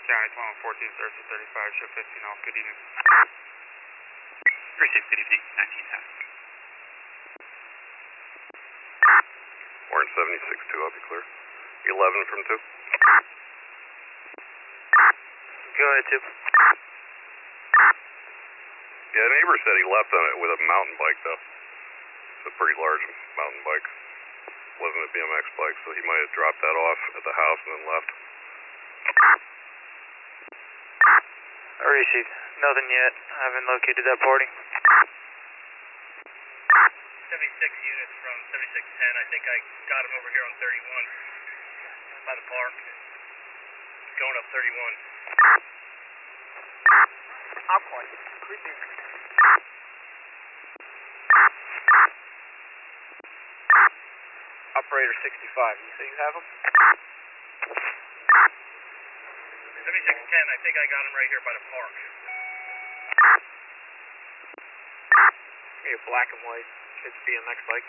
County 2114, Thursday 35, shift 15 off, good evening. Received, good evening, 1910. Orange 76-2, I'll be clear. 11 from 2. Go ahead, 2. Yeah, a neighbor said he left on it with a mountain bike, though. It's a pretty large mountain bike. Wasn't a BMX bike, so he might have dropped that off at the house and then left. I received. Nothing yet. I haven't located that party. 76 units from 7610. I think I got him over here on 31 by the park. Going up 31. Alcoin. Creepy. Operator 65. You say you have him? 7610. I think I got him right here by the park. Yeah, black and white. Kids BMX bike.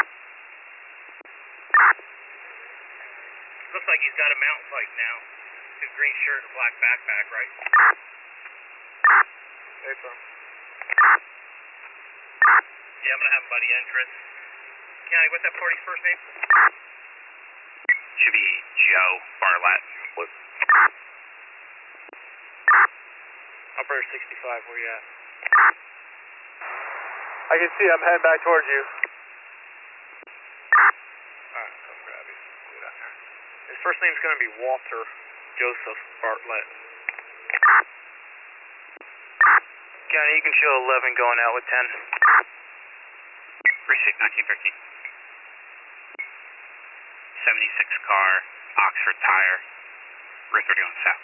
Looks like he's got a mountain bike now. His green shirt and black backpack, right? Hey, sir. Yeah, I'm gonna have him by the entrance. County, what's that party's first name? Should be Joe Barlett. What? Operator 65, where you at? I can see, I'm heading back towards you. Alright, come grab you. Go down there. His first name's gonna be Walter Joseph Bartlett. County, you can show 11 going out with 10. Received 1913. 76 car, Oxford tire, Route 31 South.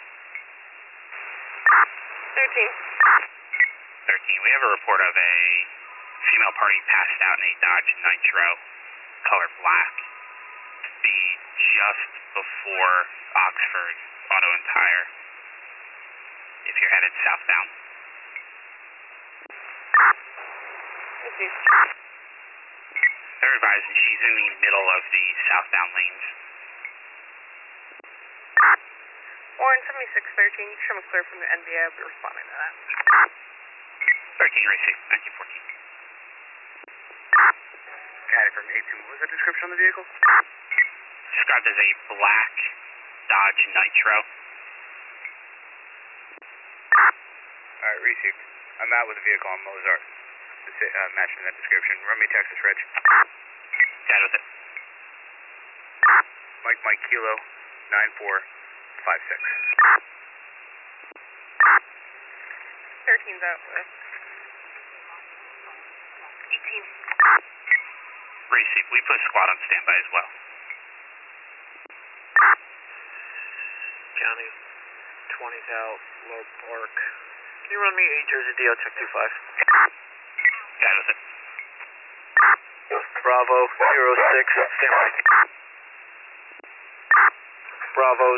13. 13. We have a report of a female party passed out in a Dodge Nitro, color black. Be just before Oxford Auto and Tire, if you're headed southbound. They're advising she's in the middle of the southbound lanes. Orange 7613, you can show me clear from the NBA, I'll be responding to that. 13 received, 1914. Got it from 18. What was the description on the vehicle? Described as a black Dodge Nitro. Alright, received. I'm out with the vehicle on Mozart. Matching that description. Run me Texas Reg. That was it. Mike Kilo 9456. 13's out with 18. Received. We put a squad on standby as well. County 20's out, Lower Park. Can you run me 8 Jersey DL check 25? That was it. Bravo 06, standby. Bravo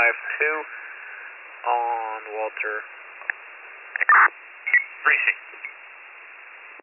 06927767103752 on Walter. Received.